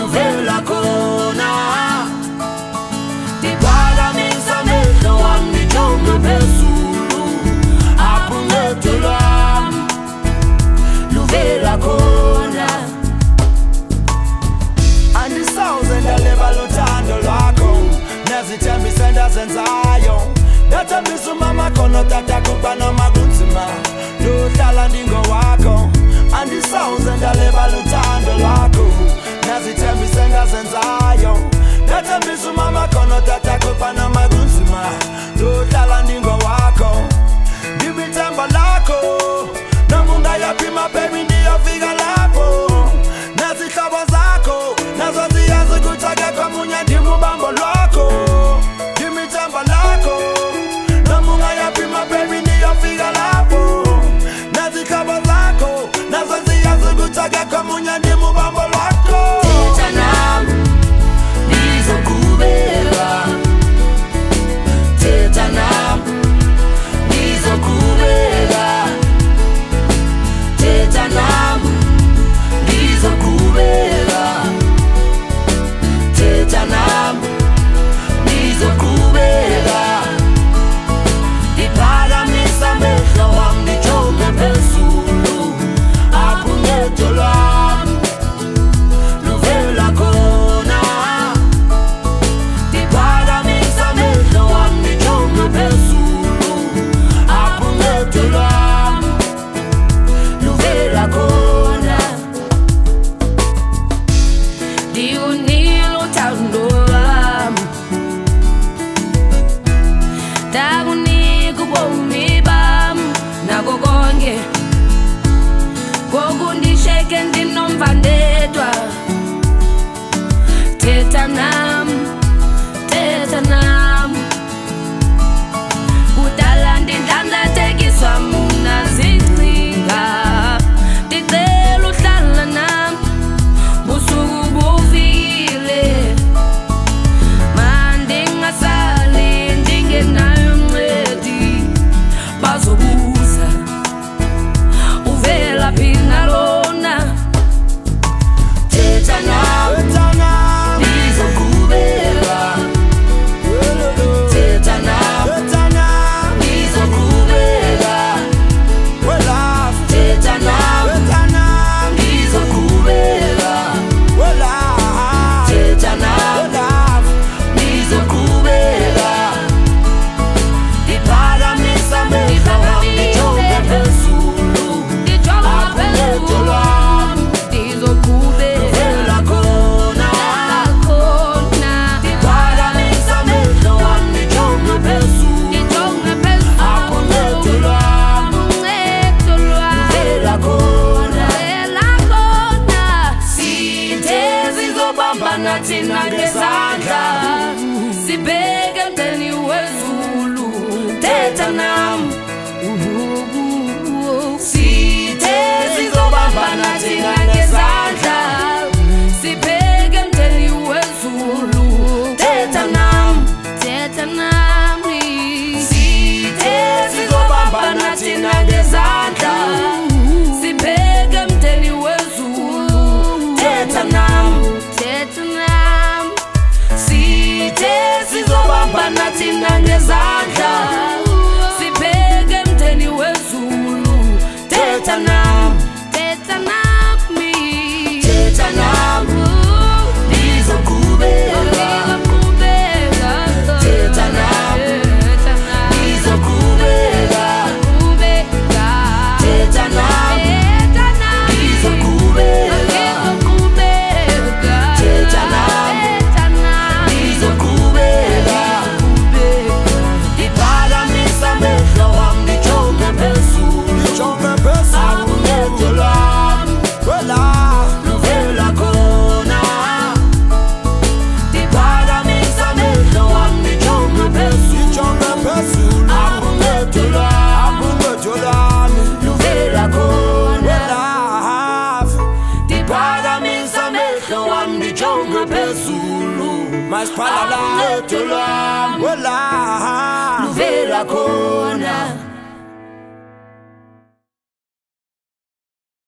luvela khona ndiphakamisa amehlo wami ndijonge phezulu apho uncedo lwami luvela khona andisawuze ndaleba lothando lwakho nezithembiso endazenzayo ndathembisa umama khona tatakho kwanoma kunzima ndohlala ndingowakho andisawuze ndaleba lothando lwakho nezithembiso endazenzayo ndathembisa umama khona tatakho kwanoma kunzima ndohlala ndingowakho ndibithemba lakho noma ungayaphi mababy ndiyofika lapho nezihlobo zakho nazo ziyazi ukuthi akekho omunye ndimubambo lwakho ndimithemba lakho noma ungayaphi mababy ndiyofika lapho nezihlobo zakho nazo ziyazi ukuthi akekho omunye ndimubambo lwakho thetha nami ndizokubeka thetha nami ndizokubeka thetha nami ndizokubeka thetha nami ndizokubeka ndiphakamisa amehlo wami ndijonge phezulu apho uncedo lwami luvela khona ndiphakamisa amehlo wami ndijonge phezulu apho uncedo lwami luvela khona ndikunilo uthando lwami ndakunika ubomi bam nako konke ngoku ndishiyeke ndinomva ndedwa thetha nam thetha nam kudala ndindlandlathekiswa mna zicinga ndicela uhlala nam busuku bufikile mandingasali ndingenayo mncedi bazobuza uvela phi nalona thetha nawe ndizokubeka thetha nawe ndizokubeka thetha nawe ndizokubeka thetha nawe ndizokubeka ndiphakamisa amehlo wami ndijonge phezulu apho uncedo lwami luvela khona ndiphakamisa amehlo wami ndijonge phezulu apho uncedo lwami luvela khona sithe sizobambana thina ngezandla sibheke emdeni wezulu thetha nam sithe sizobambana thina ngezandla sibheke emdeni wezulu thetha nam sithe sizobambana thina ngezandla sibheke emdeni wezulu thetha nam sithe sizobambana thina ngezandla sibheke emdeni wezulu thetha nam thetha nami ndizokubeka thetha nami ndizokubeka thetha nami ndizokubeka thetha nami ndizokubeka ndiphakamisa amehlo wami ndijonge phezulu apho uncedo lwami luvela khona ndiphakamisa amehlo wami ndijonge phezulu apho uncedo lwami luvela khona ndiphakamisa amehlo wami ndijonge phezulu apho uncedo lwami luvela khona